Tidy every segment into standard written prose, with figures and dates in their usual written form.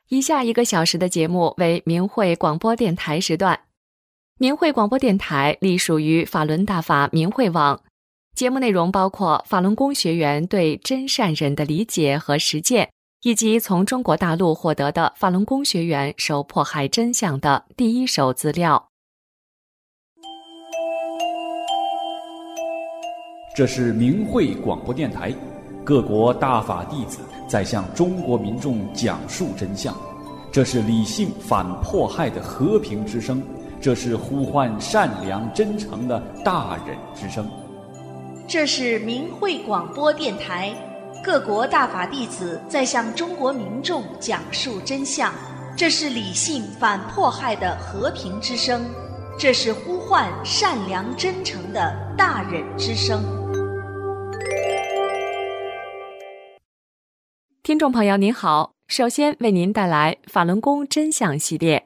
以下1个小时的节目为明慧广播电台时段。明慧广播电台隶属于法轮大法明慧网，节目内容包括法轮功学员对真善忍的理解和实践，以及从中国大陆获得的法轮功学员受迫害真相的第一手资料。 这是明慧广播电台，各国大法弟子在向中国民众讲述真相。这是理性反迫害的和平之声，这是呼唤善良真诚的大忍之声。 这是明慧广播电台，各国大法弟子在向中国民众讲述真相。这是理性反迫害的和平之声，这是呼唤善良真诚的大忍之声。 听众朋友您好，首先为您带来法轮功真相系列。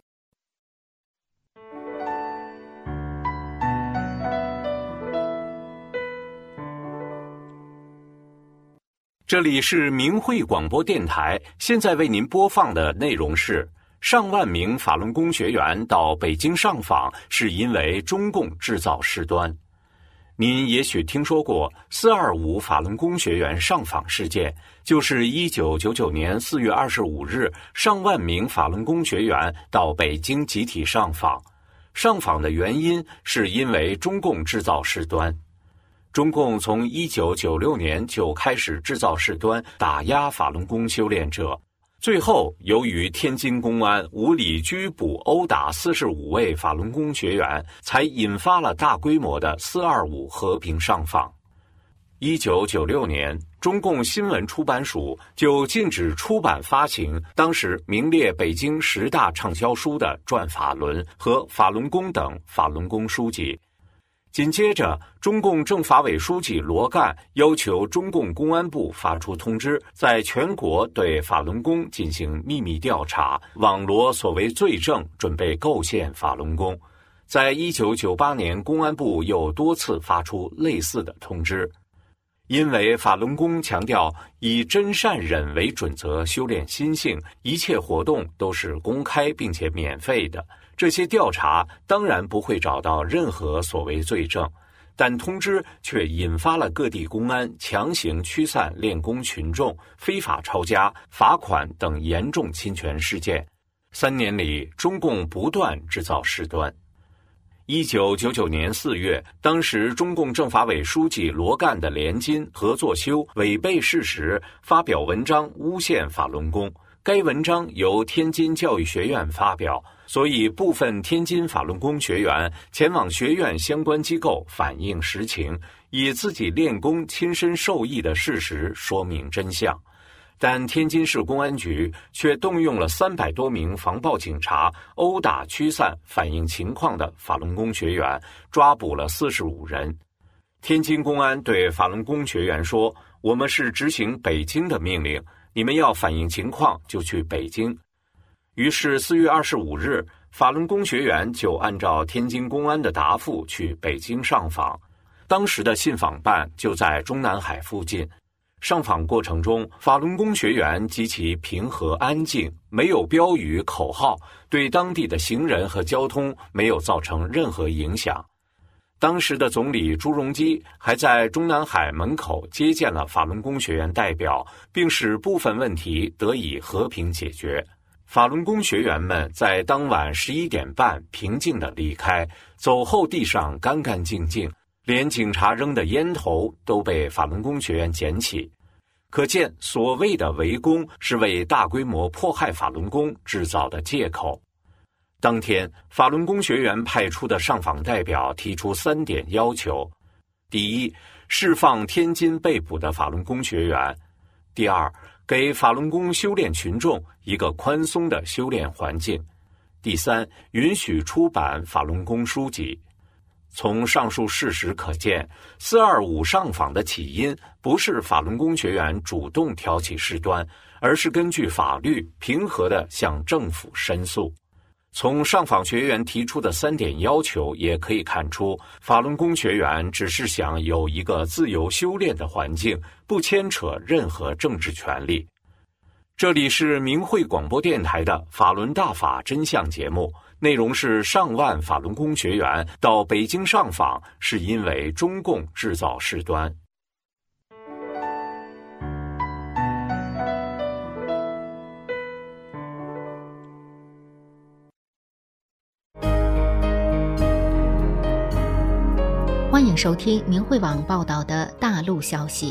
这里是明慧广播电台，现在为您播放的内容是：上万名法轮功学员到北京上访，是因为中共制造事端。您也许听说过425法轮功学员上访事件，就是1999年4月25日，上万名法轮功学员到北京集体上访。上访的原因是因为中共制造事端。中共从1996年就开始制造事端，打压法轮功修炼者。最后，由于天津公安无理拘捕、殴打45位法轮功学员，才引发了大规模的425和平上访。1996年，中共新闻出版署就禁止出版发行当时名列北京10大畅销书的《转法轮》和《法轮功》等法轮功书籍。紧接着，中共政法委书记罗干要求中共公安部发出通知，在全国对法轮功进行秘密调查，网罗所谓罪证，准备构陷法轮功。在1998年，公安部又多次发出类似的通知。因为法轮功强调以真善忍为准则修炼心性，一切活动都是公开并且免费的，这些调查当然不会找到任何所谓罪证，但通知却引发了各地公安强行驱散练功群众、非法抄家、罚款等严重侵权事件。3年里，中共不断制造事端。1999年4月，当时中共政法委书记罗干的连金、何作修违背事实发表文章诬陷法轮功，该文章由天津教育学院发表，所以部分天津法轮功学员前往学院相关机构反映实情，以自己练功亲身受益的事实说明真相。但天津市公安局却动用了300多名防暴警察，殴打驱散反映情况的法轮功学员，抓捕了45人。天津公安对法轮功学员说：“我们是执行北京的命令，你们要反映情况就去北京。”于是4月25日，法轮功学员就按照天津公安的答复去北京上访。当时的信访办就在中南海附近。上访过程中，法轮功学员极其平和安静，没有标语口号，对当地的行人和交通没有造成任何影响。当时的总理朱镕基还在中南海门口接见了法轮功学员代表，并使部分问题得以和平解决。法轮功学员们在当晚11点半平静地离开，走后地上干干净净，连警察扔的烟头都被法轮功学员捡起。可见所谓的围攻是为大规模迫害法轮功制造的借口。当天，法轮功学员派出的上访代表提出3点要求：第一，释放天津被捕的法轮功学员；第二，给法轮功修炼群众一个宽松的修炼环境；第三，允许出版法轮功书籍。从上述事实可见，425上访的起因不是法轮功学员主动挑起事端，而是根据法律平和地向政府申诉。从上访学员提出的3点要求也可以看出，法轮功学员只是想有一个自由修炼的环境，不牵扯任何政治权利。 这里是明慧广播电台的法轮大法真相节目，内容是上万法轮功学员到北京上访，是因为中共制造事端。 欢迎收听明慧网报道的大陆消息。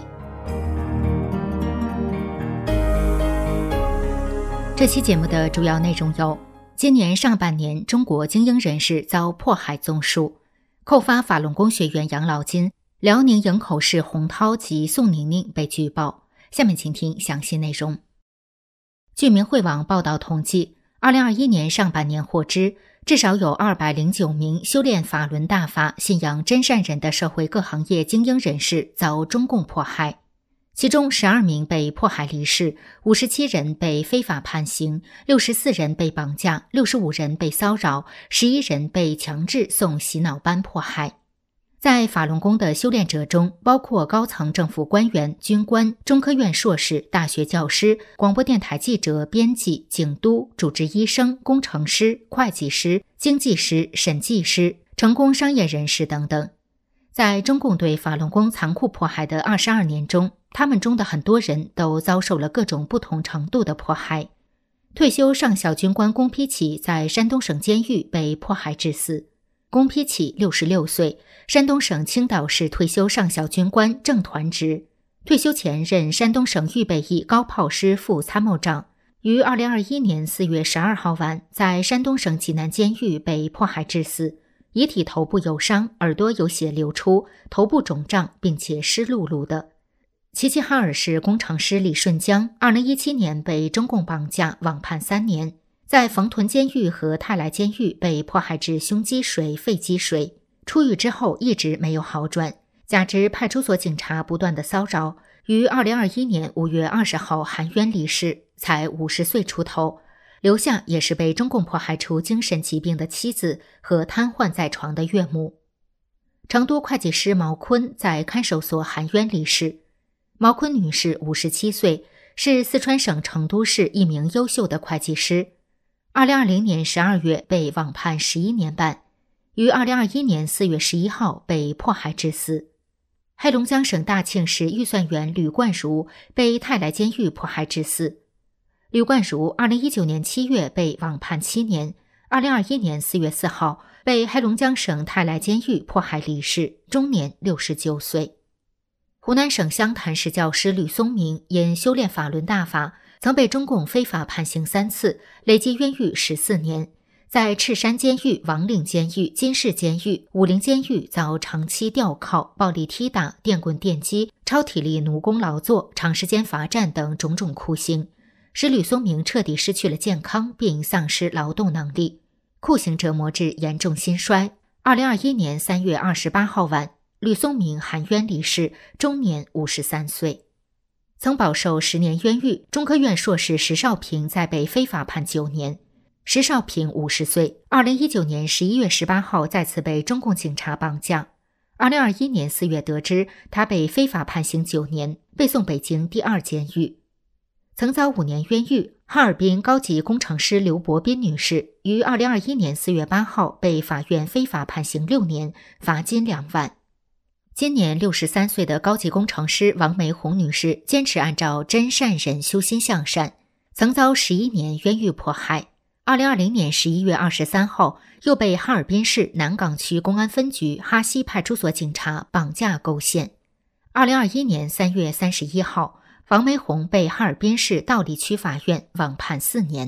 这期节目的主要内容有：今年上半年，中国精英人士遭迫害综述，扣发法轮功学员养老金，辽宁营口市洪涛及宋宁宁被举报。下面请听详细内容。据明慧网报道统计，2021年上半年获知，至少有209名修炼法轮大法、信仰真善忍的社会各行业精英人士遭中共迫害。其中12名被迫害离世，57人被非法判刑，64人被绑架，65人被骚扰，11人被强制送洗脑班迫害。在法轮功的修炼者中，包括高层政府官员、军官、中科院硕士、大学教师、广播电台记者、编辑、警督、主治医生、工程师、会计师、经济师、审计师、成功商业人士等等。在中共对法轮功残酷迫害的22年中，他们中的很多人都遭受了各种不同程度的迫害。退休上校军官龚丕启在山东省监狱被迫害致死。龚丕启66岁，山东省青岛市退休上校军官，正团职。退休前任山东省预备役高炮师副参谋长，于2021年4月12号晚在山东省济南监狱被迫害致死。遗体头部有伤，耳朵有血流出，头部肿胀，并且湿漉漉的。齐齐哈尔市工程师李顺江2017年被中共绑架，网判3年，在冯屯监狱和泰来监狱被迫害致胸积水、肺积水，出狱之后一直没有好转，加之派出所警察不断的骚扰，于2021年5月20号含冤离世，才50岁出头，留下也是被中共迫害出精神疾病的妻子和瘫痪在床的岳母。成都会计师毛坤在看守所含冤离世。毛坤女士57岁，是四川省成都市一名优秀的会计师。2020年12月被网判11年半，于2021年4月11号被迫害致死。黑龙江省大庆市预算员吕冠如被泰来监狱迫害致死。吕冠如2019年7月被网判7年，2021年4月4号被黑龙江省泰来监狱迫害离世，终年69岁。湖南省湘潭市教师吕松明因修炼法轮大法，曾被中共非法判刑3次，累计冤狱14年，在赤山监狱、王岭监狱、金市监狱、武陵监狱遭长期吊铐、暴力踢打、电棍电击、超体力奴工劳作、长时间罚站等种种酷刑，使吕松明彻底失去了健康并丧失劳动能力，酷刑折磨致严重心衰。2021年3月28号晚，吕松明含冤离世，终年53岁。曾饱受10年冤狱，中科院硕士石少平在被非法判9年。石少平50岁，2019年11月18号再次被中共警察绑架。2021年4月得知他被非法判刑9年，被送北京第2监狱。曾遭5年冤狱，哈尔滨高级工程师刘伯斌女士于2021年4月8号被法院非法判刑6年，罚金2万。今年63岁的高级工程师王梅红女士坚持按照真善忍修心向善，曾遭11年冤狱迫害。2020年11月23号又被哈尔滨市南岗区公安分局哈西派出所警察绑架构陷。2021年3月31号，王梅红被哈尔滨市道里区法院网判4年。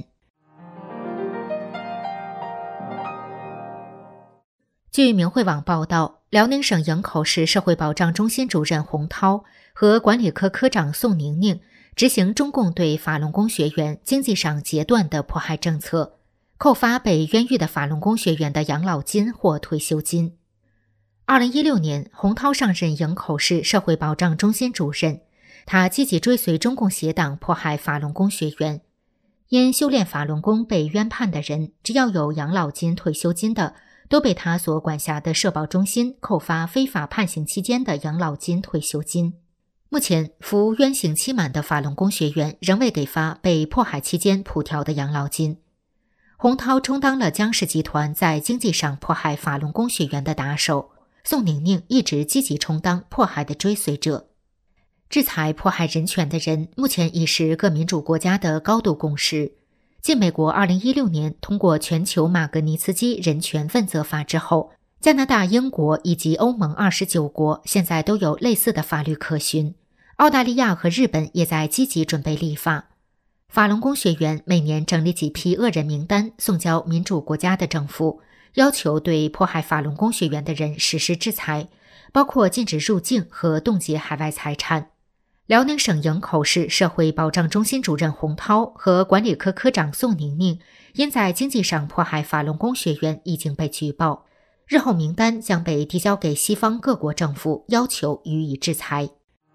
据明慧网报道，辽宁省营口市社会保障中心主任洪涛和管理科科长宋宁宁执行中共对法轮功学员经济上截断的迫害政策，扣发被冤狱的法轮功学员的养老金或退休金。2016年，洪涛上任营口市社会保障中心主任，他积极追随中共邪党迫害法轮功学员。因修炼法轮功被冤判的人，只要有养老金、退休金的，都被他所管辖的社保中心扣发非法判刑期间的养老金、退休金。 目前，服冤刑期满的法轮功学员仍未给发被迫害期间普调的养老金。洪涛充当了江氏集团在经济上迫害法轮功学员的打手，宋宁宁一直积极充当迫害的追随者。制裁迫害人权的人，目前已是各民主国家的高度共识。继美国2016年通过全球马格尼茨基人权问责法之后，加拿大、英国以及欧盟29国现在都有类似的法律可循。澳大利亚和日本也在积极准备立法。法轮功学员每年整理几批恶人名单，送交民主国家的政府，要求对迫害法轮功学员的人实施制裁，包括禁止入境和冻结海外财产。辽宁省营口市社会保障中心主任洪涛和管理科科长宋宁宁因在经济上迫害法轮功学员已经被举报，日后名单将被递交给西方各国政府，要求予以制裁。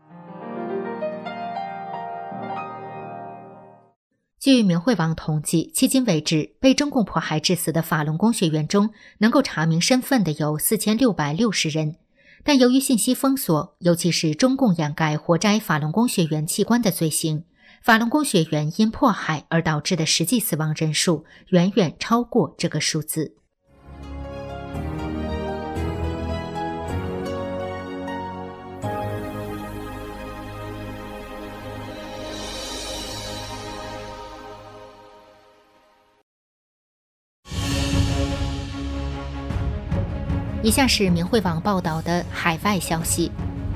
据明慧网统计，迄今为止被中共迫害致死的法轮功学员中，能够查明身份的有4660人。但由于信息封锁，尤其是中共掩盖活摘法轮功学员器官的罪行，法轮功学员因迫害而导致的实际死亡人数远远超过这个数字。以下是明慧网报道的海外消息，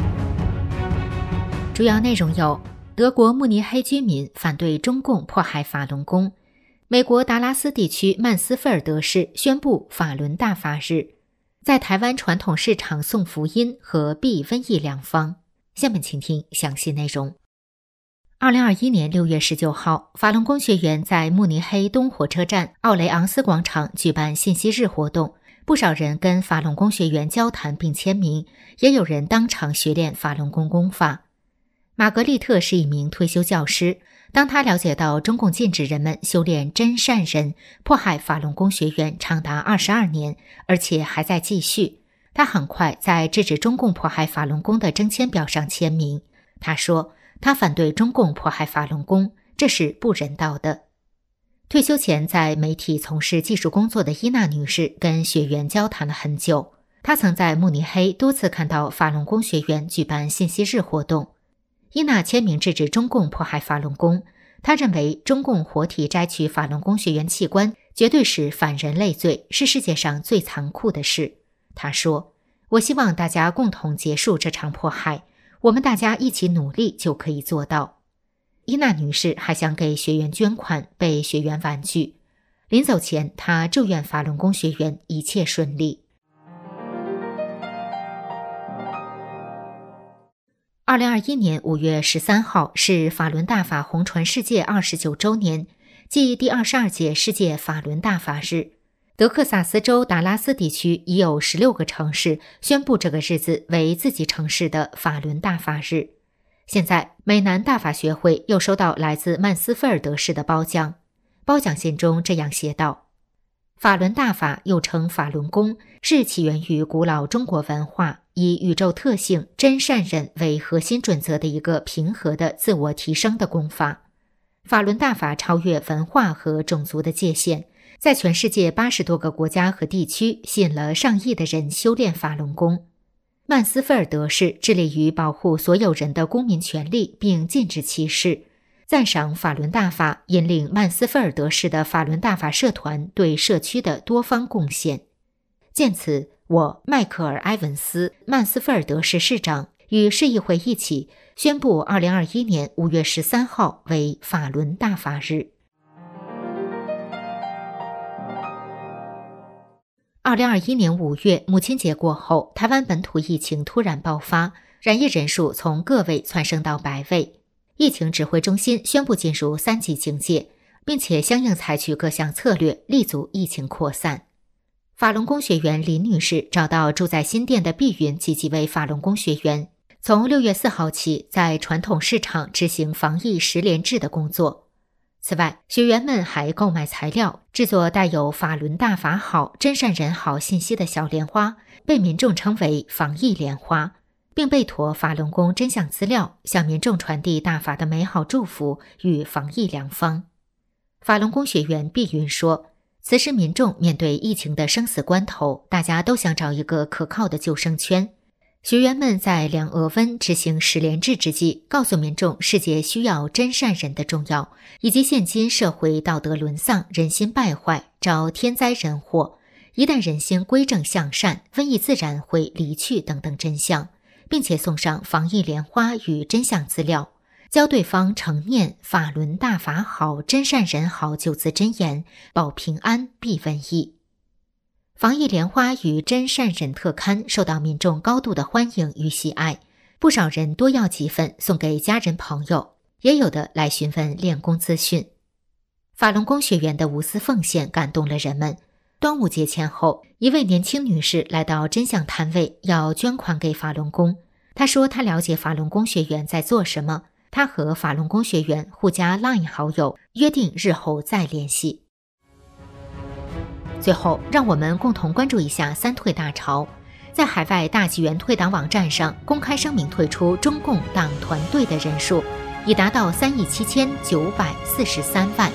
主要内容有：德国慕尼黑居民反对中共迫害法轮功；美国达拉斯地区曼斯菲尔德市宣布法轮大法日；在台湾传统市场送福音和避瘟疫两方。下面请听详细内容。2021年6月19号，法轮功学员在慕尼黑东火车站奥雷昂斯广场举办信息日活动。不少人跟法轮功学员交谈并签名，也有人当场学练法轮功功法。玛格丽特是一名退休教师，当他了解到中共禁止人们修炼真善忍，迫害法轮功学员长达22年，而且还在继续，他很快在制止中共迫害法轮功的征签表上签名。他说，他反对中共迫害法轮功，这是不人道的。退休前在媒体从事技术工作的伊娜女士跟学员交谈了很久，她曾在慕尼黑多次看到法轮功学员举办信息日活动。伊娜签名制止中共迫害法轮功，她认为中共活体摘取法轮功学员器官绝对是反人类罪，是世界上最残酷的事。她说，我希望大家共同结束这场迫害，我们大家一起努力就可以做到。伊娜女士还想给学员捐款，被学员婉拒。临走前，她祝愿法轮功学员一切顺利。2021年5月13号是法轮大法红传世界29周年，即第22届世界法轮大法日。德克萨斯州达拉斯地区已有16个城市宣布这个日子为自己城市的法轮大法日。现在，美南大法学会又收到来自曼斯菲尔德市的褒奖。褒奖信中这样写道：法轮大法又称法轮功，是起源于古老中国文化，以宇宙特性真善忍为核心准则的一个平和的自我提升的功法。法轮大法超越文化和种族的界限，在全世界80多个国家和地区吸引了上亿的人修炼法轮功。曼斯菲尔德市致力于保护所有人的公民权利，并禁止歧视，赞赏法轮大法引领曼斯菲尔德市的法轮大法社团对社区的多方贡献。见此，我迈克尔·埃文斯，曼斯菲尔德市市长，与市议会一起宣布2021年5月13号为法轮大法日。2021年5月，母亲节过后，台湾本土疫情突然爆发，染疫人数从个位蹿升到100位。疫情指挥中心宣布进入3级警戒，并且相应采取各项策略，立足疫情扩散。法轮功学员林女士找到住在新店的碧云及几位法轮功学员，从6月4号起，在传统市场执行防疫10连制的工作。此外，学员们还购买材料，制作带有法轮大法好、真善人好信息的小莲花，被民众称为防疫莲花。 并备妥法轮功真相资料，向民众传递大法的美好祝福与防疫良方。法轮功学员碧云说，此时民众面对疫情的生死关头，大家都想找一个可靠的救生圈。学员们在量额温执行10连制之际，告诉民众世界需要真善人的重要，以及现今社会道德沦丧、人心败坏，招天灾人祸，一旦人心归正向善，瘟疫自然会离去等等真相，并且送上防疫莲花与真相资料，教对方承念法轮大法好，真善人好9字真言，保平安避瘟疫。防疫莲花与真善忍特刊受到民众高度的欢迎与喜爱，不少人多要几份送给家人朋友，也有的来询问练功资讯。法轮功学员的无私奉献感动了人们。端午节前后，一位年轻女士来到真相摊位，要捐款给法轮功。她说她了解法轮功学员在做什么，她和法轮功学员互加 LINE 好友，约定日后再联系。最后，让我们共同关注一下三退大潮。在海外大纪元退党网站上公开声明退出中共党团队的人数已达到3.7943亿。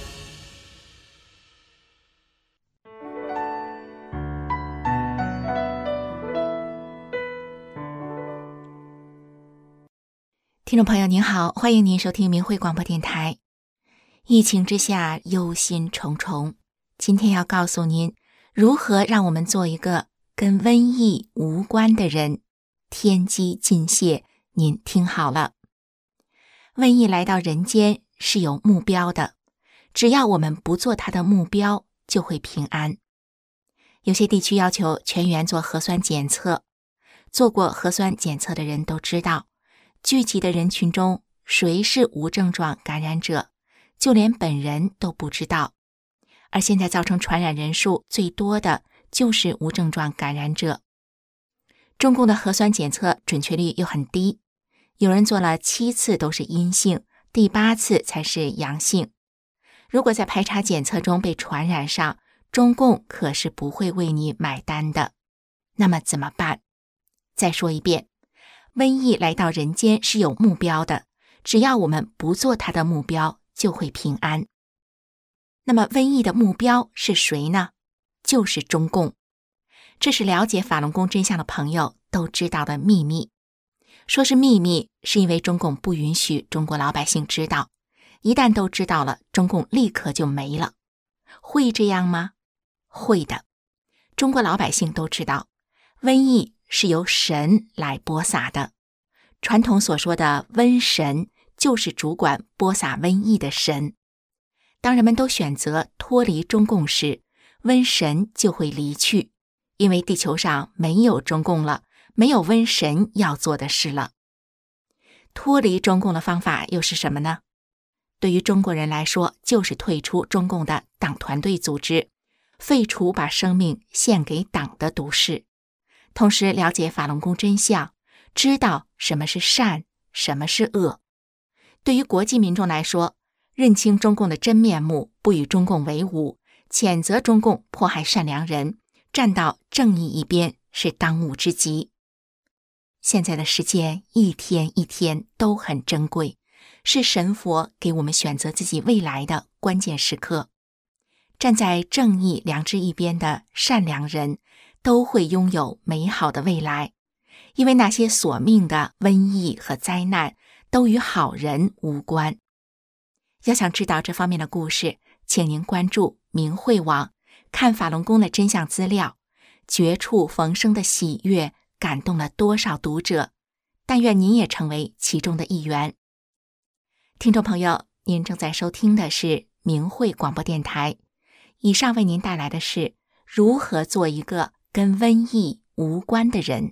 听众朋友您好，欢迎您收听明慧广播电台。疫情之下忧心忡忡，今天要告诉您如何让我们做一个跟瘟疫无关的人。天机尽泄，您听好了。瘟疫来到人间是有目标的，只要我们不做它的目标，就会平安。有些地区要求全员做核酸检测，做过核酸检测的人都知道，聚集的人群中谁是无症状感染者，就连本人都不知道。而现在造成传染人数最多的就是无症状感染者。中共的核酸检测准确率又很低，有人做了7次都是阴性，第8次才是阳性。如果在排查检测中被传染上，中共可是不会为你买单的。那么怎么办？再说一遍，瘟疫来到人间是有目标的，只要我们不做它的目标，就会平安。那么瘟疫的目标是谁呢？就是中共。这是了解法轮功真相的朋友都知道的秘密。说是秘密，是因为中共不允许中国老百姓知道，一旦都知道了，中共立刻就没了。会这样吗？会的。中国老百姓都知道，瘟疫是由神来播撒的。传统所说的瘟神，就是主管播撒瘟疫的神。当人们都选择脱离中共时，瘟神就会离去，因为地球上没有中共了，没有瘟神要做的事了。脱离中共的方法又是什么呢？对于中国人来说，就是退出中共的党团队组织，废除把生命献给党的毒誓，同时了解法轮功真相，知道什么是善，什么是恶。对于国际民众来说，认清中共的真面目，不与中共为伍，谴责中共迫害善良人，站到正义一边，是当务之急。现在的时间一天一天都很珍贵，是神佛给我们选择自己未来的关键时刻。站在正义良知一边的善良人都会拥有美好的未来，因为那些索命的瘟疫和灾难都与好人无关。要想知道这方面的故事，请您关注明慧网，看法轮功的真相资料。绝处逢生的喜悦感动了多少读者，但愿您也成为其中的一员。听众朋友，您正在收听的是明慧广播电台，以上为您带来的是如何做一个跟瘟疫无关的人。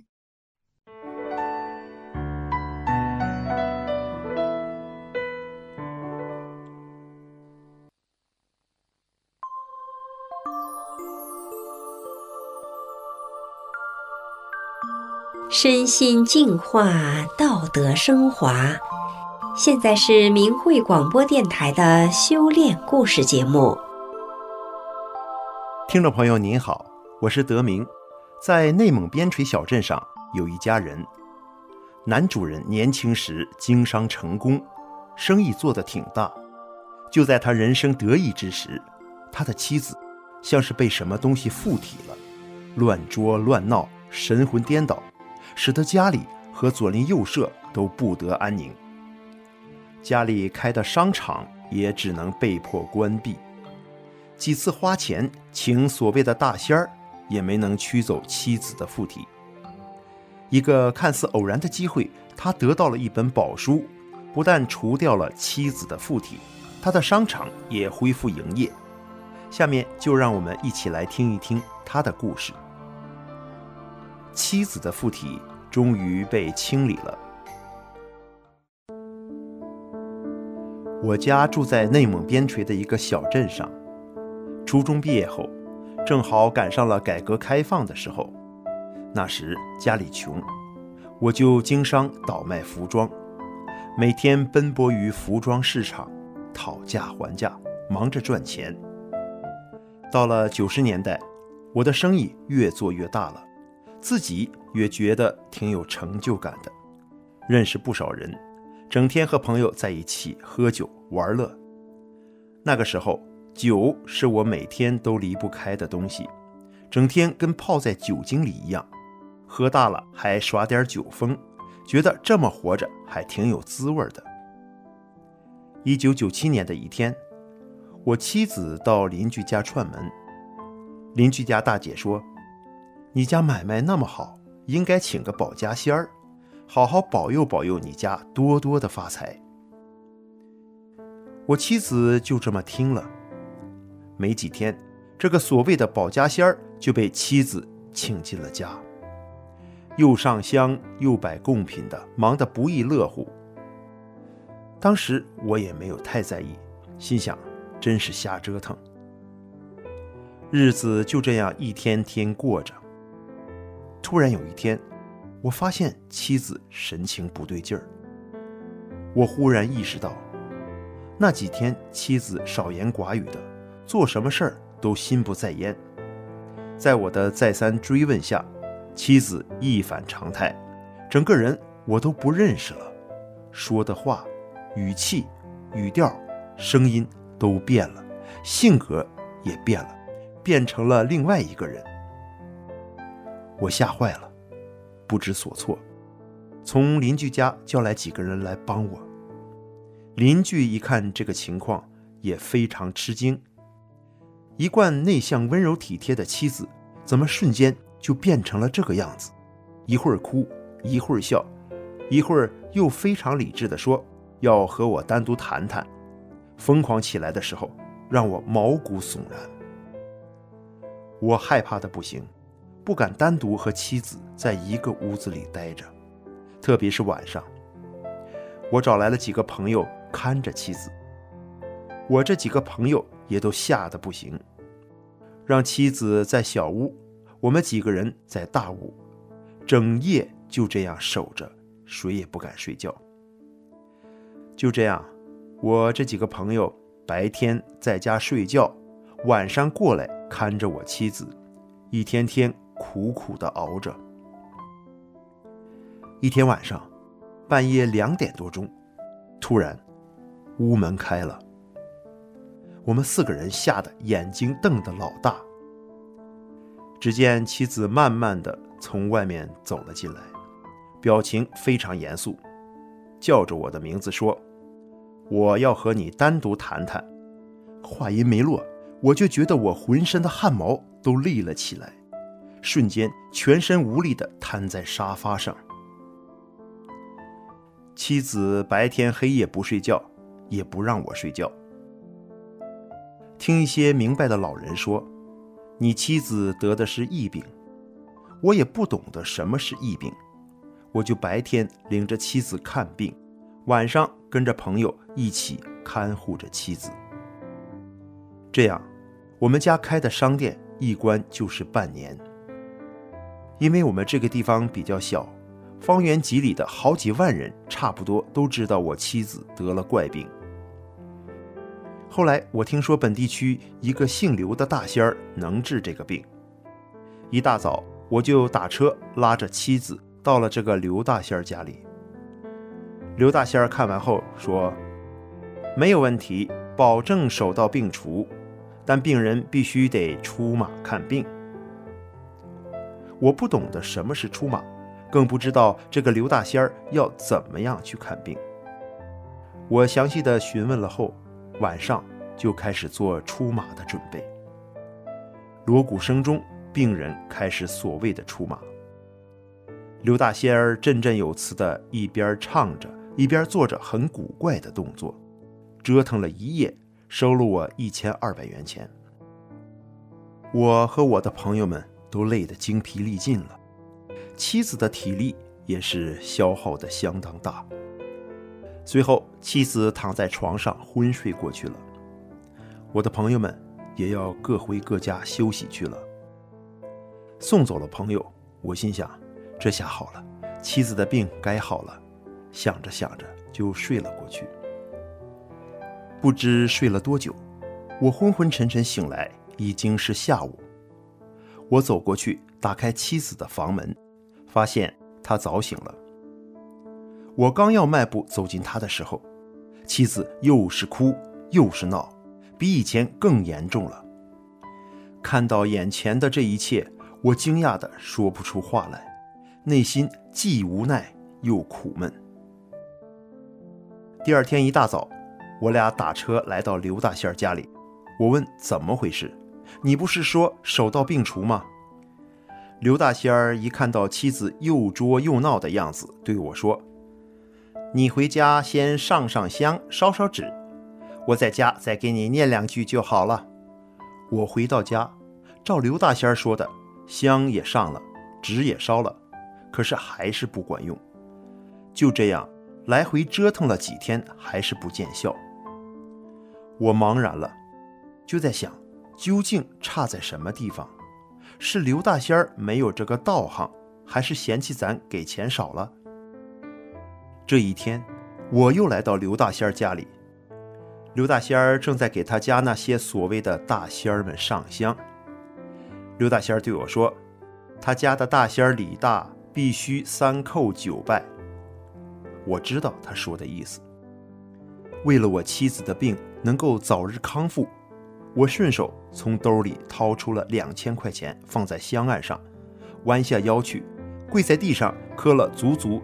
身心净化，道德升华。现在是明慧广播电台的修炼故事节目。 听众朋友您好，我是德明。在内蒙边陲小镇上有一家人， 男主人年轻时经商成功，生意做得挺大。就在他人生得意之时，他的妻子像是被什么东西附体了，乱捉乱闹，神魂颠倒，使得家里和左邻右舍都不得安宁。家里开的商场也只能被迫关闭。几次花钱请所谓的大仙儿，也没能驱走妻子的附体。一个看似偶然的机会，他得到了一本宝书，不但除掉了妻子的附体，他的商场也恢复营业。下面就让我们一起来听一听他的故事。妻子的附体终于被清理了。我家住在内蒙边陲的一个小镇上，初中毕业后，正好赶上了改革开放的时候。那时家里穷，我就经商倒卖服装，每天奔波于服装市场，讨价还价，忙着赚钱。到了90年代，我的生意越做越大了，自己也觉得挺有成就感的，认识不少人，整天和朋友在一起喝酒玩乐。那个时候，酒是我每天都离不开的东西，整天跟泡在酒精里一样，喝大了还耍点酒疯，觉得这么活着还挺有滋味的。1997年的一天，我妻子到邻居家串门，邻居家大姐说：“你家买卖那么好，应该请个保家仙儿，好好保佑保佑你家多多的发财。”我妻子就这么听了。没几天，这个所谓的保家仙儿就被妻子请进了家，又上香又摆贡品的，忙得不亦乐乎。当时我也没有太在意，心想真是瞎折腾。日子就这样一天天过着。突然有一天，我发现妻子神情不对劲儿。我忽然意识到，那几天妻子少言寡语的，做什么事儿都心不在焉。在我的再三追问下，妻子一反常态，整个人我都不认识了，说的话、语气、语调、声音都变了，性格也变了，变成了另外一个人。我吓坏了，不知所措，从邻居家叫来几个人来帮我。邻居一看这个情况，也非常吃惊。一贯内向温柔体贴的妻子，怎么瞬间就变成了这个样子？一会儿哭，一会儿笑，一会儿又非常理智地说要和我单独谈谈。疯狂起来的时候，让我毛骨悚然。我害怕的不行，不敢单独和妻子在一个屋子里待着，特别是晚上。我找来了几个朋友看着妻子，我这几个朋友也都吓得不行，让妻子在小屋，我们几个人在大屋，整夜就这样守着，谁也不敢睡觉。就这样，我这几个朋友白天在家睡觉，晚上过来看着我妻子，一天天苦苦地熬着。一天晚上，半夜2点多钟，突然屋门开了，我们4个人吓得眼睛瞪得老大。只见妻子慢慢地从外面走了进来，表情非常严肃，叫着我的名字说：“我要和你单独谈谈。”话音没落，我就觉得我浑身的汗毛都立了起来，瞬间全身无力地瘫在沙发上。妻子白天黑夜不睡觉，也不让我睡觉。听一些明白的老人说，你妻子得的是疫病。我也不懂得什么是疫病，我就白天领着妻子看病，晚上跟着朋友一起看护着妻子。这样，我们家开的商店一关就是半年。因为我们这个地方比较小，方圆几里的好几万人差不多都知道我妻子得了怪病。后来我听说本地区一个姓刘的大仙儿能治这个病，一大早我就打车拉着妻子到了这个刘大仙儿家里。 刘大仙儿看完后说：“没有问题，保证手到病除，但病人必须得出马看病。”我不懂得什么是出马，更不知道这个刘大仙儿要怎么样去看病。我详细的询问了后，晚上就开始做出马的准备。锣鼓声中，病人开始所谓的出马。刘大仙儿振振有词的一边唱着，一边做着很古怪的动作，折腾了一夜，收了我1200元钱。我和我的朋友们都累得精疲力尽了，妻子的体力也是消耗得相当大。最后，妻子躺在床上昏睡过去了，我的朋友们也要各回各家休息去了。送走了朋友，我心想，这下好了，妻子的病该好了。想着想着就睡了过去。不知睡了多久，我昏昏沉沉醒来，已经是下午。我走过去打开妻子的房门，发现她早醒了。我刚要迈步走进她的时候，妻子又是哭又是闹，比以前更严重了。看到眼前的这一切，我惊讶地说不出话来，内心既无奈又苦闷。第二天一大早，我俩打车来到刘大仙儿家里。我问怎么回事，你不是说手到病除吗？刘大仙儿一看到妻子又作又闹的样子，对我说：“你回家先上上香，烧烧纸，我在家再给你念2句就好了。”我回到家，照刘大仙儿说的，香也上了，纸也烧了，可是还是不管用。就这样来回折腾了几天，还是不见效。我茫然了，就在想，究竟差在什么地方？是刘大仙儿没有这个道行，还是嫌弃咱给钱少了？这一天，我又来到刘大仙儿家里。刘大仙儿正在给他家那些所谓的大仙儿们上香。刘大仙儿对我说，他家的大仙儿李大必须3叩9拜。我知道他说的意思。为了我妻子的病能够早日康复，我顺手从兜里掏出了2000块钱，放在香案上，弯下腰去，跪在地上磕了足足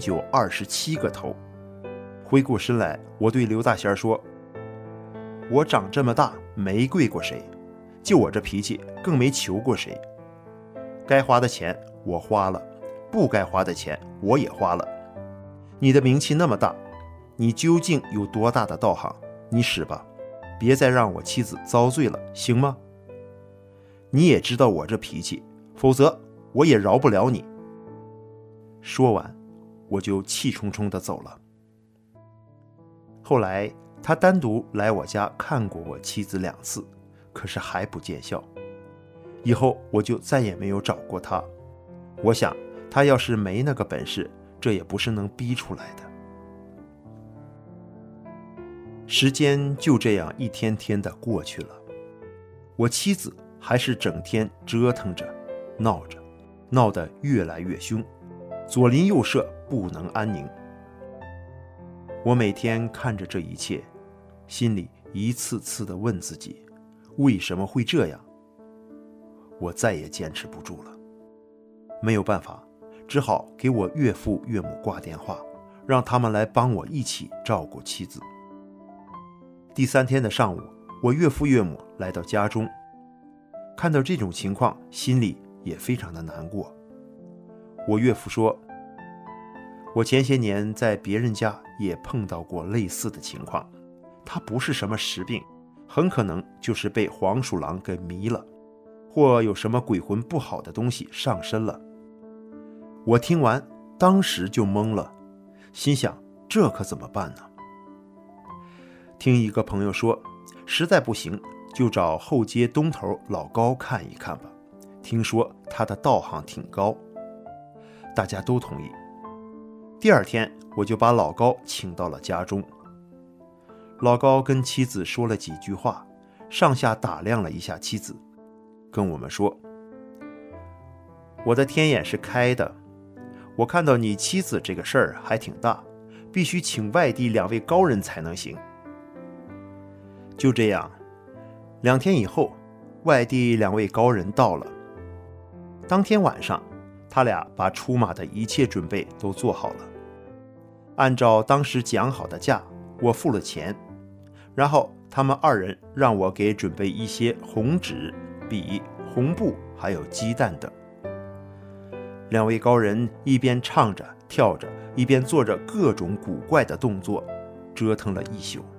3、9、27个头。回过身来，我对刘大仙儿说：“我长这么大没跪过谁，就我这脾气更没求过谁。该花的钱我花了，不该花的钱我也花了。你的名气那么大，你究竟有多大的道行？你使吧，别再让我妻子遭罪了，行吗？你也知道我这脾气，否则我也饶不了你。”说完，我就气冲冲地走了。后来他单独来我家看过我妻子2次，可是还不见效。以后我就再也没有找过他。我想他要是没那个本事，这也不是能逼出来的。时间就这样一天天的过去了，我妻子还是整天折腾着，闹着，闹得越来越凶，左邻右舍不能安宁。我每天看着这一切，心里一次次地问自己，为什么会这样？我再也坚持不住了，没有办法，只好给我岳父岳母挂电话，让他们来帮我一起照顾妻子。第3天的上午，我岳父岳母来到家中，看到这种情况，心里也非常的难过。我岳父说，我前些年在别人家也碰到过类似的情况，他不是什么实病，很可能就是被黄鼠狼给迷了，或有什么鬼魂不好的东西上身了。我听完当时就懵了，心想这可怎么办呢？听一个朋友说，实在不行就找后街东头老高看一看吧，听说他的道行挺高。大家都同意。第2天我就把老高请到了家中。老高跟妻子说了几句话，上下打量了一下妻子，跟我们说，我的天眼是开的，我看到你妻子这个事儿还挺大， 必须请外地2位高人才能行。就这样，2天以后，外地2位高人到了。当天晚上，他俩把出马的一切准备都做好了。按照当时讲好的价，我付了钱，然后他们2人让我给准备一些红纸、笔、红布还有鸡蛋等。2位高人一边唱着跳着，一边做着各种古怪的动作，折腾了一宿。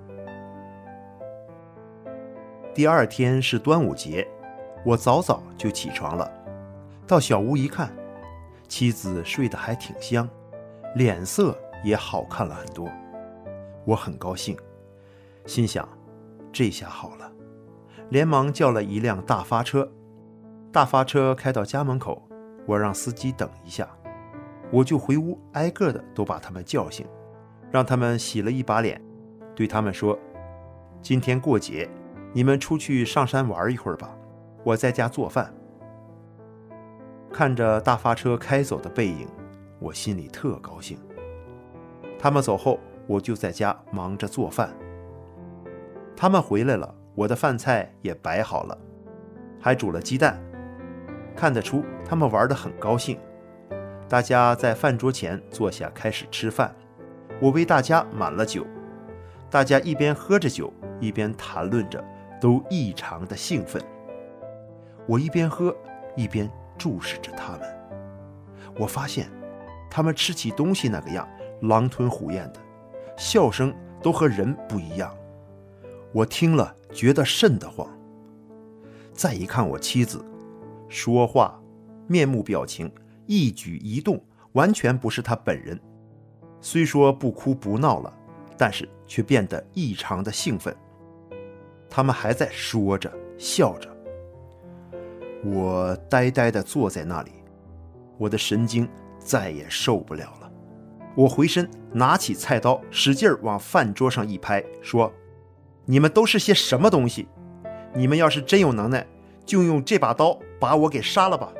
第2天是端午节，我早早就起床了，到小屋一看，妻子睡得还挺香，脸色也好看了很多。我很高兴，心想这下好了，连忙叫了一辆大发车。大发车开到家门口，我让司机等一下，我就回屋挨个的都把他们叫醒，让他们洗了一把脸，对他们说，今天过节，你们出去上山玩一会儿吧，我在家做饭。看着大发车开走的背影，我心里特高兴。他们走后，我就在家忙着做饭。他们回来了，我的饭菜也摆好了，还煮了鸡蛋。看得出他们玩得很高兴。大家在饭桌前坐下开始吃饭，我为大家满了酒。大家一边喝着酒，一边谈论着，都异常的兴奋。我一边喝一边注视着他们，我发现他们吃起东西那个样，狼吞虎咽的，笑声都和人不一样。我听了觉得瘆得慌。再一看我妻子，说话、面目表情、一举一动完全不是她本人。虽说不哭不闹了，但是却变得异常的兴奋。他们还在说着笑着，我呆呆地坐在那里，我的神经再也受不了了。我回身拿起菜刀，使劲往饭桌上一拍，说，你们都是些什么东西？你们要是真有能耐，就用这把刀把我给杀了吧。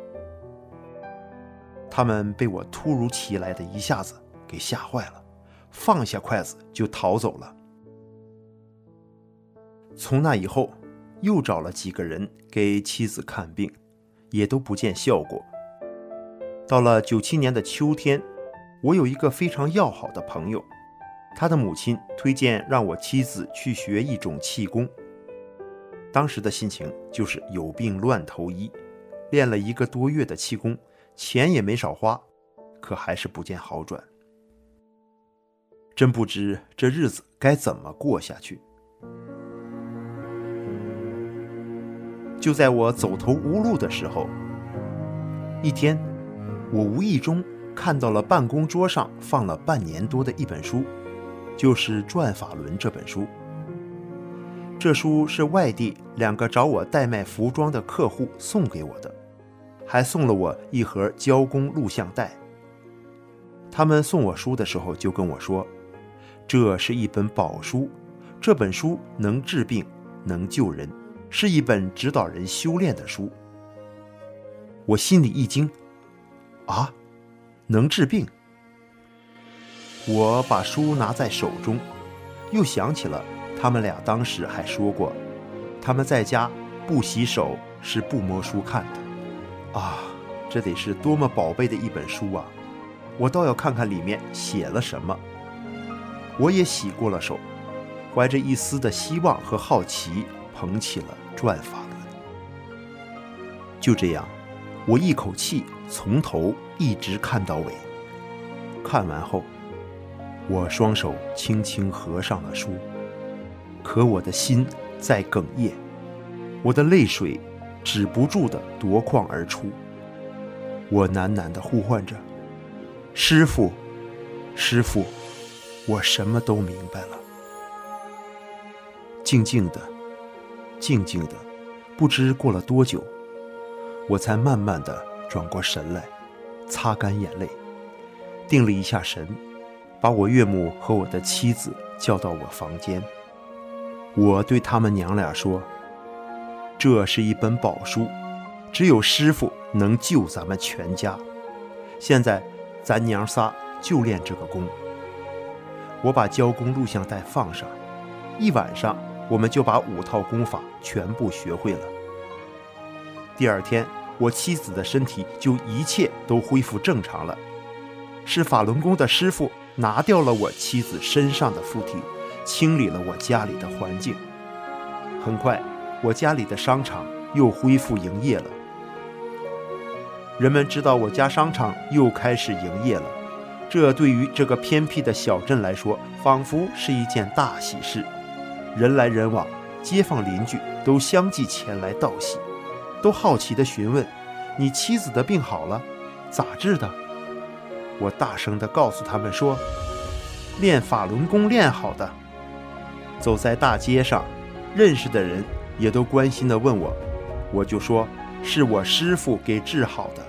他们被我突如其来的一下子给吓坏了，放下筷子就逃走了。从那以后，又找了几个人给妻子看病，也都不见效果。到了97年的秋天，我有一个非常要好的朋友，他的母亲推荐让我妻子去学一种气功。当时的心情就是有病乱投医，练了1个多月的气功，钱也没少花，可还是不见好转。真不知这日子该怎么过下去。就在我走投无路的时候，一天，我无意中看到了办公桌上放了半年多的一本书，就是《转法轮》这本书。这书是外地2个找我代卖服装的客户送给我的，还送了我一盒胶工录像带。他们送我书的时候就跟我说，这是一本宝书，这本书能治病，能救人，是一本指导人修炼的书。我心里一惊，啊，能治病？我把书拿在手中，又想起了他们俩当时还说过，他们在家不洗手是不摸书看的。啊，这得是多么宝贝的一本书啊！我倒要看看里面写了什么。我也洗过了手，怀着一丝的希望和好奇，捧起了《转法轮》。就这样，我一口气从头一直看到尾。看完后，我双手轻轻合上了书，可我的心在哽咽，我的泪水止不住地夺眶而出。我喃喃地呼唤着，师父，师父，我什么都明白了。静静的，静静的，不知过了多久，我才慢慢地转过神来，擦干眼泪，定了一下神，把我岳母和我的妻子叫到我房间。我对他们娘俩说，这是一本宝书，只有师父能救咱们全家。现在咱娘仨就练这个功。 我把胶工录像带放上，一晚上我们就把5套功法全部学会了。第二天，我妻子的身体就一切都恢复正常了。是法轮功的师傅拿掉了我妻子身上的附体，清理了我家里的环境。很快，我家里的商场又恢复营业了。人们知道我家商场又开始营业了，这对于这个偏僻的小镇来说，仿佛是一件大喜事。人来人往，街坊邻居都相继前来道喜，都好奇地询问：“你妻子的病好了？咋治的？”我大声地告诉他们说：“练法轮功练好的。”走在大街上，认识的人也都关心地问我，我就说是我师父给治好的。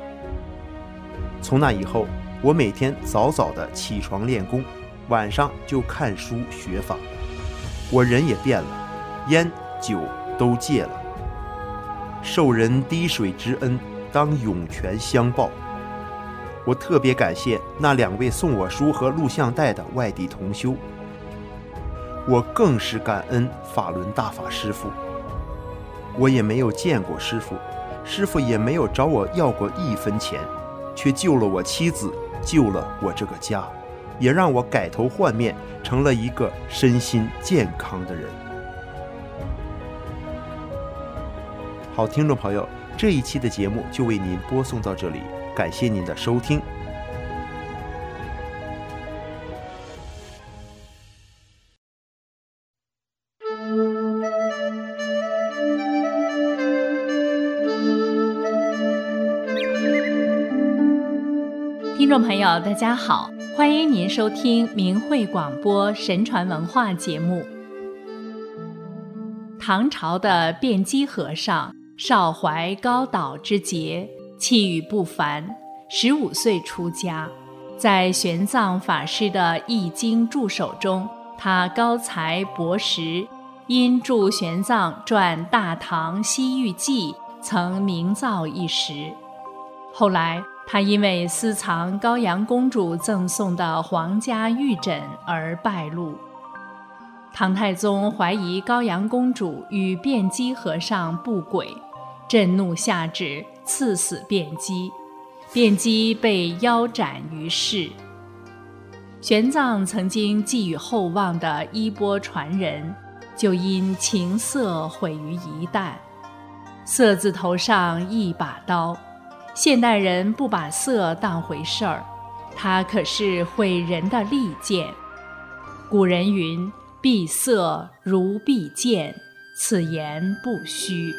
从那以后，我每天早早地起床练功，晚上就看书学法。我人也变了，烟酒都戒了。受人滴水之恩，当涌泉相报。我特别感谢那2位送我书和录像带的外地同修，我更是感恩法轮大法师父。我也没有见过师父，师父也没有找我要过1分钱，却救了我妻子，救了我这个家，也让我改头换面，成了一个身心健康的人。好，听众朋友，这一期的节目就为您播送到这里，感谢您的收听。 听众朋友大家好，欢迎您收听明慧广播神传文化节目。唐朝的辩机和尚少怀高岛之节，气宇不凡，15岁出家。在玄奘法师的易经注手中，他高才博识，因著玄奘传《大唐西域记》曾名噪一时。后来他因为私藏高阳公主赠送的皇家玉枕而败露。唐太宗怀疑高阳公主与辩机和尚不轨，震怒下旨赐死辩机，辩机被腰斩于市。玄奘曾经寄予厚望的衣钵传人，就因情色毁于一旦。色字头上一把刀，现代人不把色当回事儿，它可是毁人的利剑。古人云：避色如避剑，此言不虚。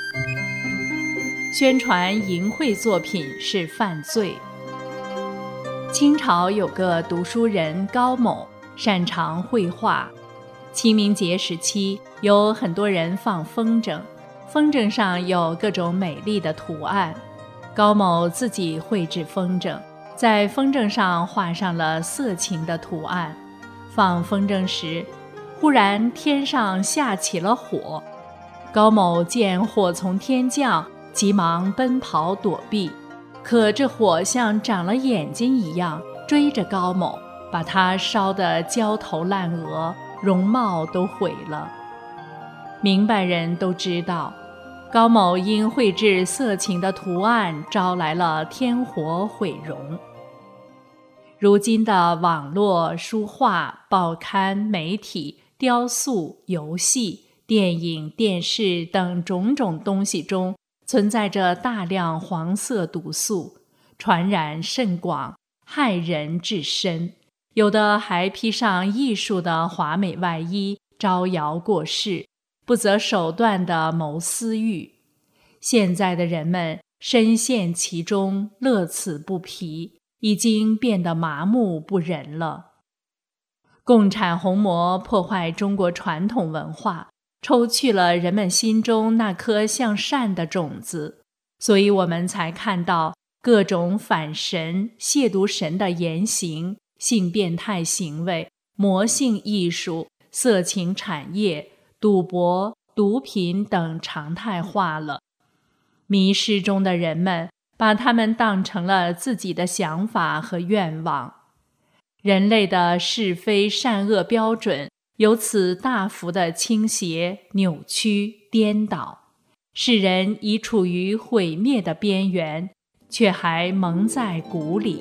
宣传淫秽作品是犯罪。清朝有个读书人高某，擅长绘画。清明节时期，有很多人放风筝，风筝上有各种美丽的图案。高某自己绘制风筝，在风筝上画上了色情的图案。放风筝时，忽然天上下起了火。高某见火从天降，急忙奔跑躲避，可这火像长了眼睛一样追着高某，把他烧得焦头烂额，容貌都毁了。明白人都知道，高某因绘制色情的图案招来了天火毁容。如今的网络、书画、报刊、媒体、雕塑、游戏、电影、电视等种种东西中，存在着大量黄色毒素，传染甚广，害人至深。有的还披上艺术的华美外衣，招摇过市，不择手段地谋私欲。现在的人们深陷其中，乐此不疲，已经变得麻木不仁了。共产红魔破坏中国传统文化，抽去了人们心中那颗向善的种子，所以我们才看到各种反神、亵渎神的言行、性变态行为、魔性艺术、色情产业、赌博、毒品等常态化了。迷失中的人们把它们当成了自己的想法和愿望。 人类的是非善恶标准由此大幅的倾斜、扭曲、颠倒，使人已处于毁灭的边缘，却还蒙在鼓里。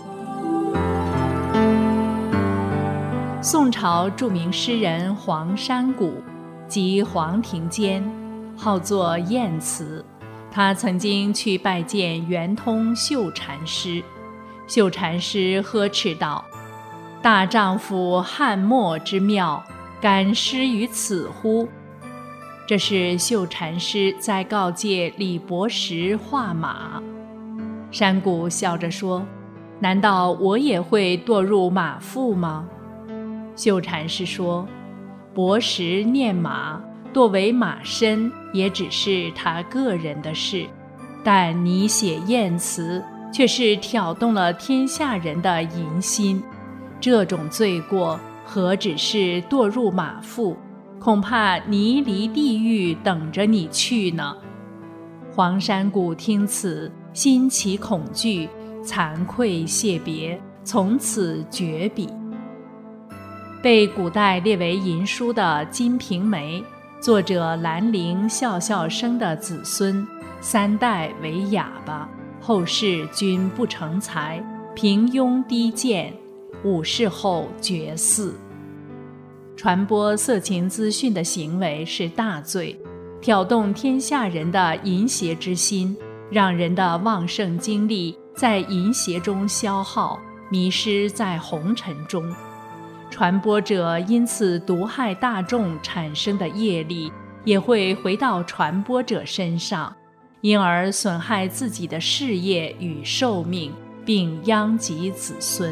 宋朝著名诗人黄山谷，即黄庭坚，号作晏慈。他曾经去拜见圆通秀禅师，秀禅师呵斥道：“大丈夫翰墨之妙，敢施于此乎？”这是秀禅师在告诫李伯实画马。山谷笑着说：“难道我也会堕入马腹吗？”秀禅师说：“伯实念马，堕为马身，也只是他个人的事，但你写晏慈，却是挑动了天下人的淫心，这种罪过何止是堕入马腹，恐怕泥离地狱等着你去呢。”黄山谷听此，心起恐惧，惭愧谢别，从此绝笔。被古代列为淫书的《金瓶梅》，作者兰陵笑笑生的子孙3代为哑巴，后世均不成才，平庸低贱，5世后绝嗣。传播色情资讯的行为是大罪，挑动天下人的淫邪之心，让人的旺盛精力在淫邪中消耗，迷失在红尘中。传播者因此毒害大众产生的业力，也会回到传播者身上，因而损害自己的事业与寿命，并殃及子孙。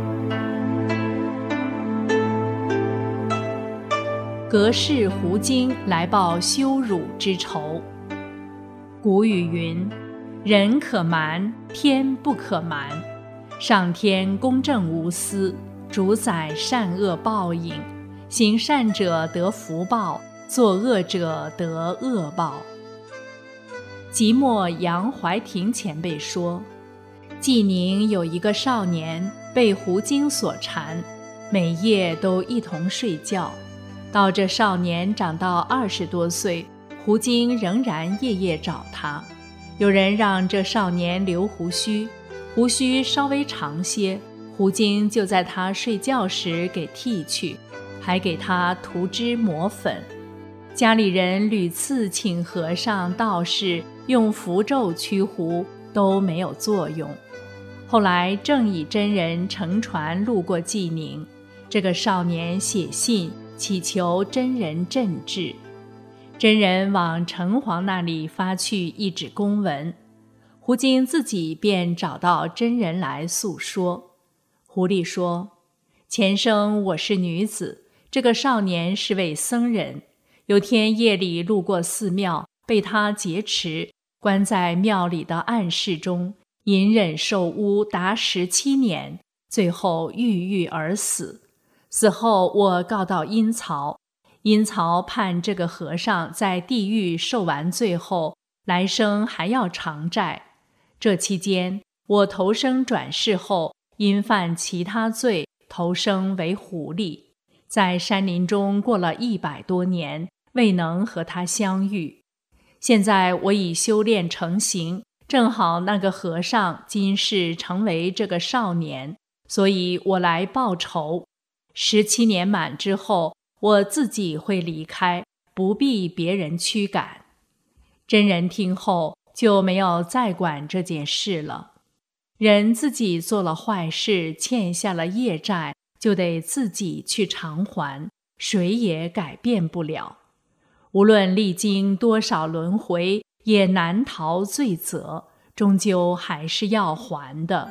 隔世胡经来报羞辱之仇。古语云：“人可瞒，天不可瞒。”上天公正无私，主宰善恶报应，行善者得福报，作恶者得恶报。即墨杨怀庭前辈说，济宁有一个少年被胡经所缠，每夜都一同睡觉。到这少年长到20多岁，胡经仍然夜夜找他。有人让这少年留胡须，胡须稍微长些，胡经就在他睡觉时给剃去，还给他涂脂抹粉。家里人屡次请和尚道士用符咒驱胡，都没有作用。后来正以真人乘船路过济宁，这个少年写信祈求真人镇治。真人往城隍那里发去一纸公文，胡经自己便找到真人来诉说。狐狸说：“前生我是女子，这个少年是位僧人。有天夜里路过寺庙，被他劫持，关在庙里的暗室中，隐忍受污达17年，最后郁郁而死。死后我告到阴曹，阴曹判这个和尚在地狱受完罪后，来生还要偿债。这期间，我投生转世后，因犯其他罪，投生为狐狸，在山林中过了100多年，未能和他相遇。现在我已修炼成形，正好那个和尚今世成为这个少年，所以我来报仇。17年满之后，我自己会离开，不必别人驱赶。”真人听后就没有再管这件事了。人自己做了坏事，欠下了业债，就得自己去偿还，谁也改变不了。无论历经多少轮回，也难逃罪责，终究还是要还的。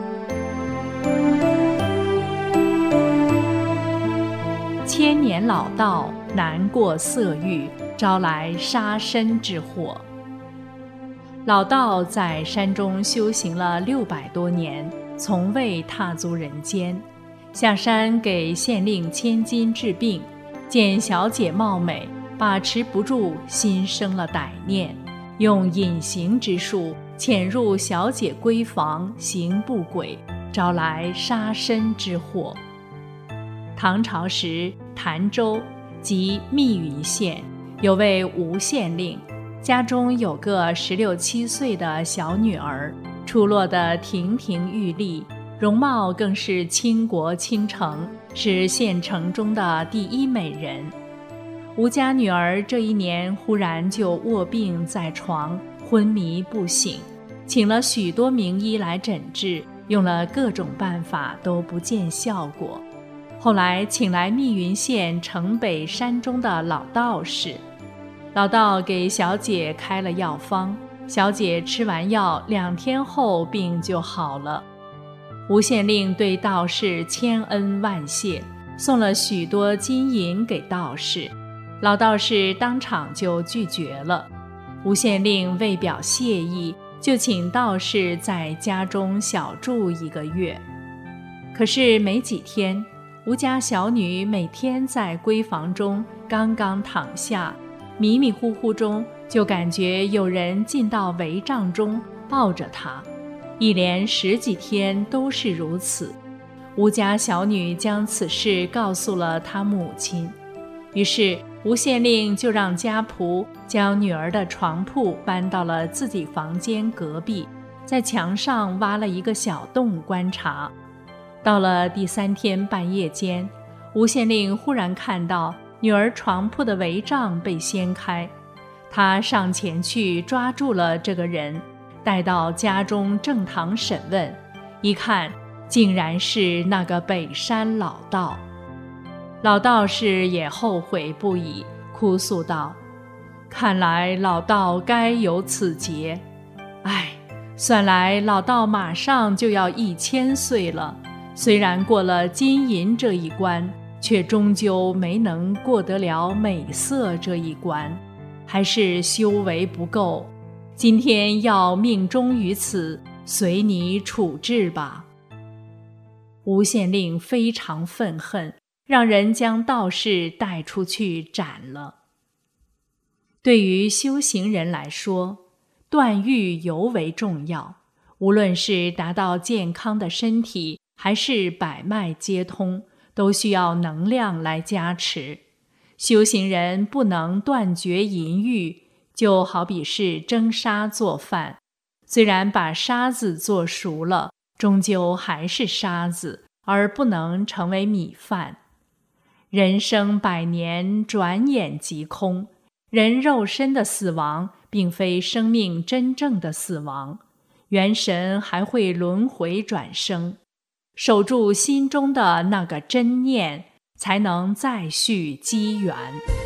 千年老道，难过色欲，招来杀身之祸。老道在山中修行了600多年，从未踏足人间。下山给县令千金治病，见小姐貌美，把持不住，心生了歹念，用隐形之术潜入小姐闺房，行不轨， 招来杀身之祸。唐朝时，潭州即密云县有位吴县令，家中有个16、17岁的小女儿，出落得亭亭玉立，容貌更是倾国倾城，是县城中的第一美人。吴家女儿这一年忽然就卧病在床，昏迷不醒，请了许多名医来诊治，用了各种办法都不见效果。后来请来密云县城北山中的老道士，老道给小姐开了药方，小姐吃完药2天后病就好了。吴县令对道士千恩万谢，送了许多金银给道士，老道士当场就拒绝了。吴县令为表谢意，就请道士在家中小住1个月。可是没几天，吴家小女每天在闺房中刚刚躺下，迷迷糊糊中就感觉有人进到帷帐中抱着她，一连10几天都是如此。吴家小女将此事告诉了她母亲，于是吴县令就让家仆将女儿的床铺搬到了自己房间隔壁，在墙上挖了一个小洞观察。到了第3天半夜间，吴县令忽然看到女儿床铺的帷帐被掀开，他上前去抓住了这个人，带到家中正堂审问，一看竟然是那个北山老道。老道士也后悔不已，哭诉道：看来老道该有此劫，唉，算来老道马上就要1000岁了，虽然过了金银这一关，却终究没能过得了美色这一关，还是修为不够，今天要命终于此，随你处置吧。吴县令非常愤恨，让人将道士带出去斩了。对于修行人来说，断欲尤为重要，无论是达到健康的身体，还是百脉皆通，都需要能量来加持。修行人不能断绝淫欲，就好比是蒸沙做饭，虽然把沙子做熟了，终究还是沙子，而不能成为米饭。人生100年，转眼即空，人肉身的死亡并非生命真正的死亡，元神还会轮回转生，守住心中的那个真念，才能再续机缘。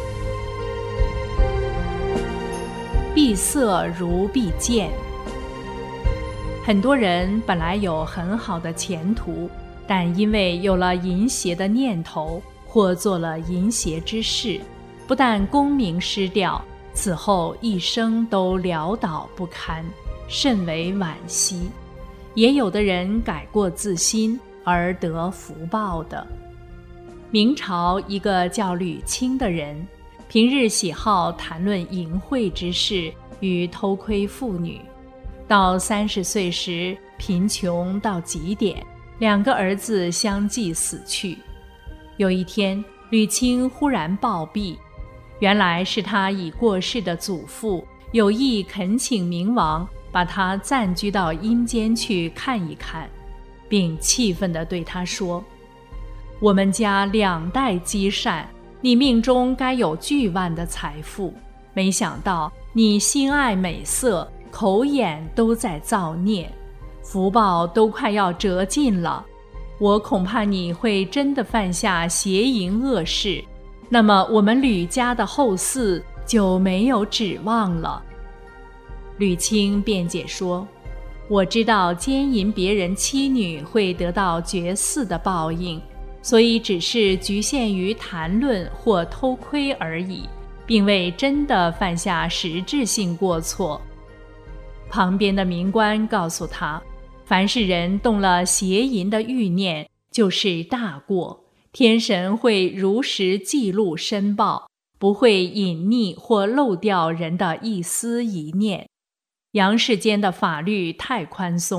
闭塞如闭剑。很多人本来有很好的前途，但因为有了淫邪的念头，或做了淫邪之事，不但功名失掉，此后一生都潦倒不堪，甚为惋惜。也有的人改过自新而得福报的。明朝一个叫吕钦的人，平日喜好谈论淫秽之事与偷窥妇女，到30岁时贫穷到极点，2个儿子相继死去。有一天，吕钦忽然暴毙，原来是他已过世的祖父有意恳请冥王把他暂居到阴间去看一看，并气愤地对他说：我们家2代积善，你命中该有巨万的财富，没想到你心爱美色，口眼都在造孽，福报都快要折尽了，我恐怕你会真的犯下邪淫恶事，那么我们吕家的后嗣就没有指望了。吕钦辩解说：我知道奸淫别人妻女会得到绝嗣的报应，所以只是局限于谈论或偷窥而已，并未真的犯下实质性过错。旁边的冥官告诉他，凡是人动了邪淫的欲念，就是大过，天神会如实记录申报，不会隐匿或漏掉人的一丝一念。阳世间的法律太宽松，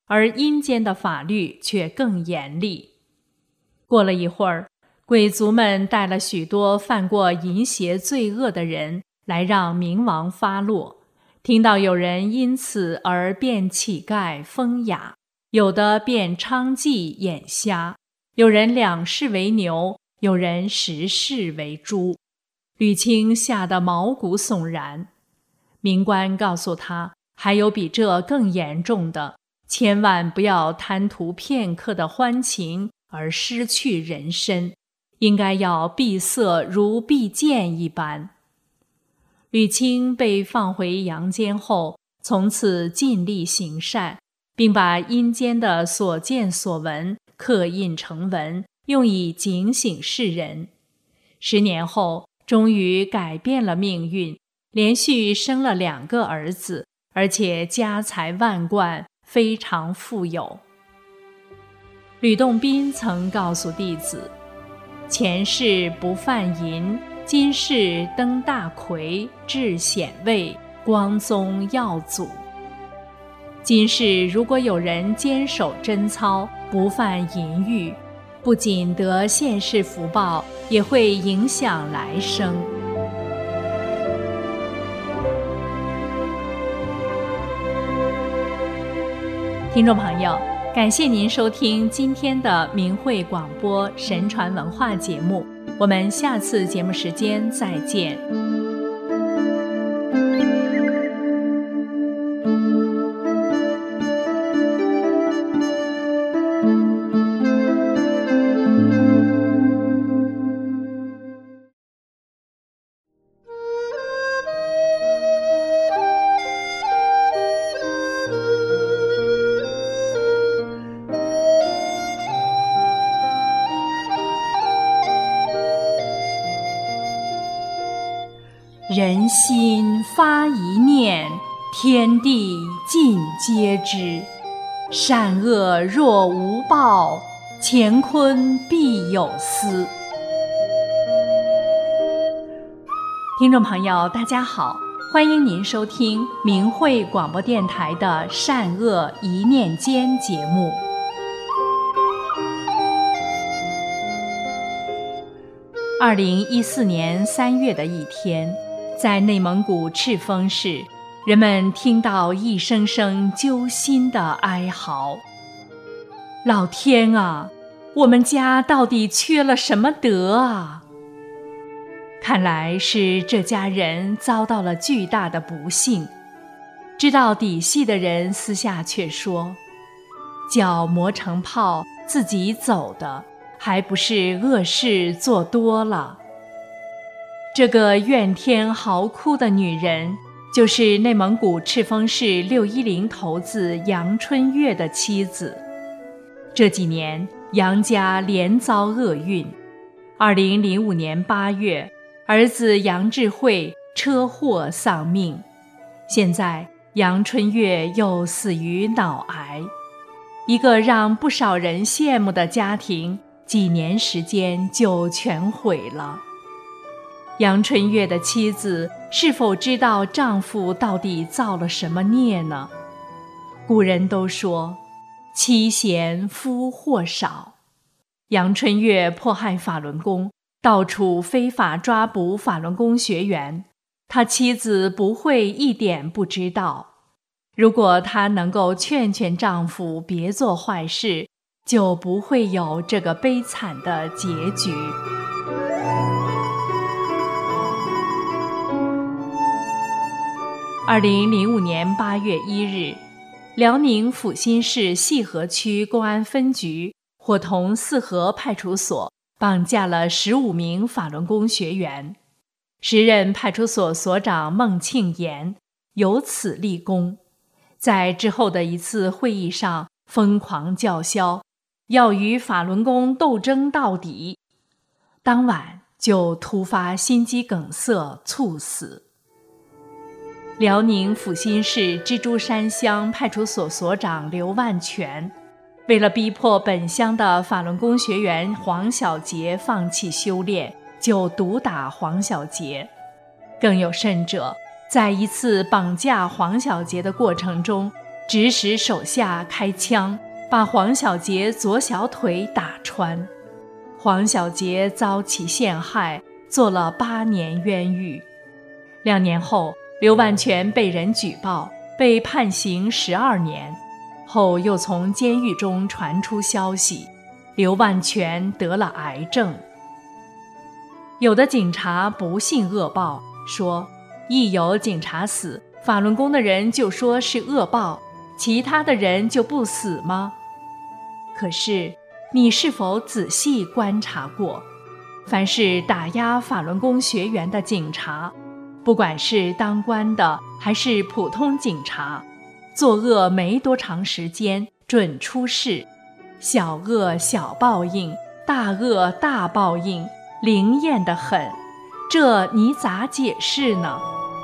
而阴间的法律却更严厉。过了一会儿，鬼族们带了许多犯过淫邪罪恶的人来让冥王发落，听到有人因此而变乞丐疯哑，有的变娼妓眼瞎，有人2世为牛，有人10世为猪。吕清吓得毛骨悚然。冥官告诉他，还有比这更严重的，千万不要贪图片刻的欢情而失去人身，应该要闭塞如闭剑一般。吕清被放回阳间后，从此尽力行善，并把阴间的所见所闻刻印成文，用以警醒世人。10年后，终于改变了命运，连续生了2个儿子，而且家财万贯，非常富有。吕洞宾曾告诉弟子，前世不犯淫，今世登大魁，至显位，光宗耀祖。今世如果有人坚守贞操，不犯淫欲，不仅得现世福报，也会影响来生。听众朋友，感谢您收听今天的明慧广播神传文化节目，我们下次节目时间再见。人心发一念，天地尽皆知。善恶若无报，乾坤必有私。听众朋友，大家好，欢迎您收听明慧广播电台的善恶一念间节目。2014年3月的一天，在内蒙古赤峰市，人们听到一声声揪心的哀嚎。老天啊，我们家到底缺了什么德啊？看来是这家人遭到了巨大的不幸。知道底细的人私下却说，脚磨成泡自己走的，还不是恶事做多了。这个怨天嚎哭的女人，就是内蒙古赤峰市610头子杨春月的妻子。这几年，杨家连遭厄运。2005年8月，儿子杨智慧车祸丧命。现在，杨春月又死于脑癌。一个让不少人羡慕的家庭，几年时间就全毁了。杨春月的妻子是否知道丈夫到底造了什么孽呢？古人都说，妻贤夫祸少。杨春月迫害法轮功，到处非法抓捕法轮功学员，他妻子不会一点不知道。如果她能够劝劝丈夫别做坏事，就不会有这个悲惨的结局。2005年8月1日，辽宁阜新市细河区公安分局伙同四河派出所绑架了15名法轮功学员。时任派出所所长孟庆炎有此立功，在之后的一次会议上疯狂叫嚣，要与法轮功斗争到底。当晚就突发心肌梗塞猝死。辽宁阜新市蜘蛛山乡派出所所长刘万全，为了逼迫本乡的法轮功学员黄小杰放弃修炼，就毒打黄小杰。更有甚者，在一次绑架黄小杰的过程中， 指使手下开枪，把黄小杰左小腿打穿。黄小杰遭其陷害，坐了8年冤狱。2年后，刘万全被人举报，被判刑12年。后又从监狱中传出消息，刘万全得了癌症。有的警察不信恶报，说一有警察死，法轮功的人就说是恶报，其他的人就不死吗？可是你是否仔细观察过，凡是打压法轮功学员的警察，不管是当官的还是普通警察，作恶没多长时间准出事，小恶小报应，大恶大报应，灵验得很，这你咋解释呢？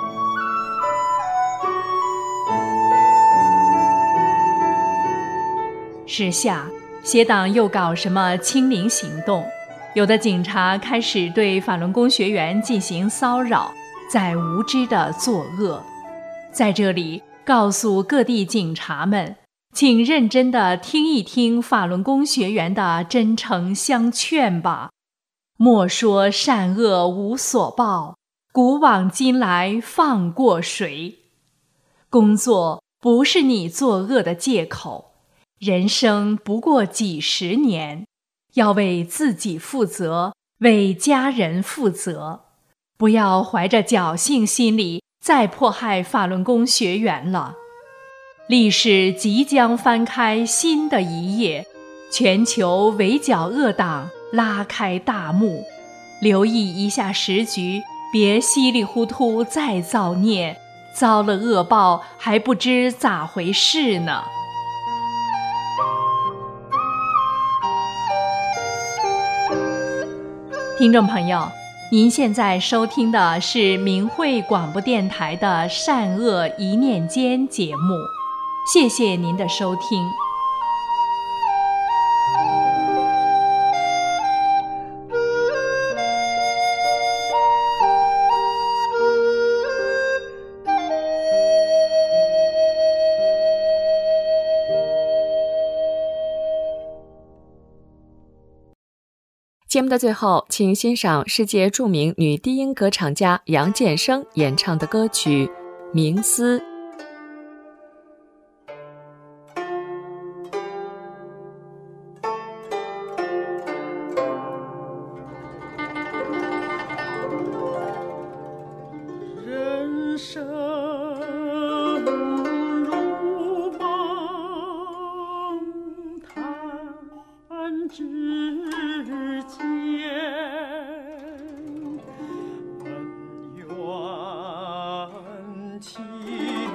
时下邪党又搞什么清零行动，有的警察开始对法轮功学员进行骚扰，在无知地作恶。在这里告诉各地警察们，请认真地听一听法轮功学员的真诚相劝吧。莫说善恶无所报，古往今来放过谁？工作不是你作恶的借口，人生不过几十年，要为自己负责，为家人负责，不要怀着侥幸心理再迫害法轮功学员了。历史即将翻开新的一页，全球围剿恶党拉开大幕，留意一下时局，别稀里糊涂再造孽，遭了恶报还不知咋回事呢。听众朋友，您现在收听的是明慧广播电台的善恶一念间节目，谢谢您的收听。 节目的最后，请欣赏世界著名女低音歌唱家杨建生演唱的歌曲《冥思》。 人生如梦，弹指间，恩怨情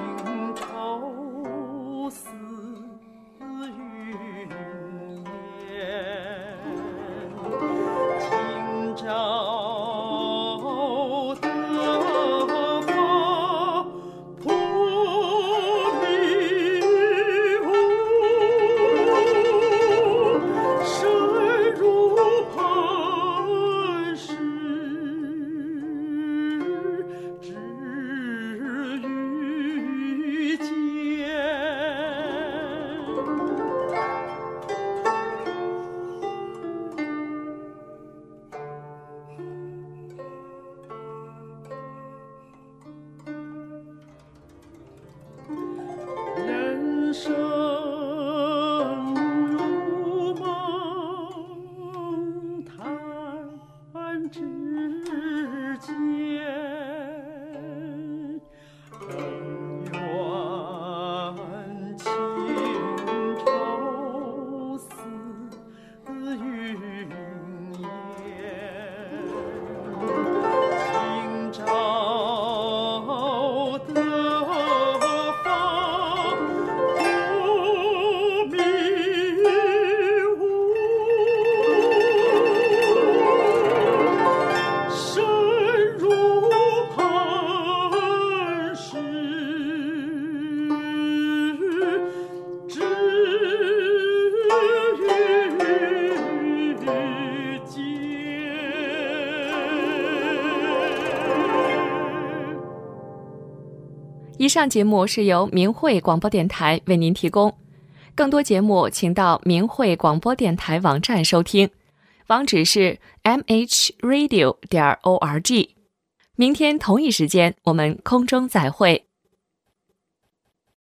以上节目是由明慧广播电台为您提供，更多节目请到明慧广播电台网站收听，网址是 mhradio.org。明天同一时间我们空中再会。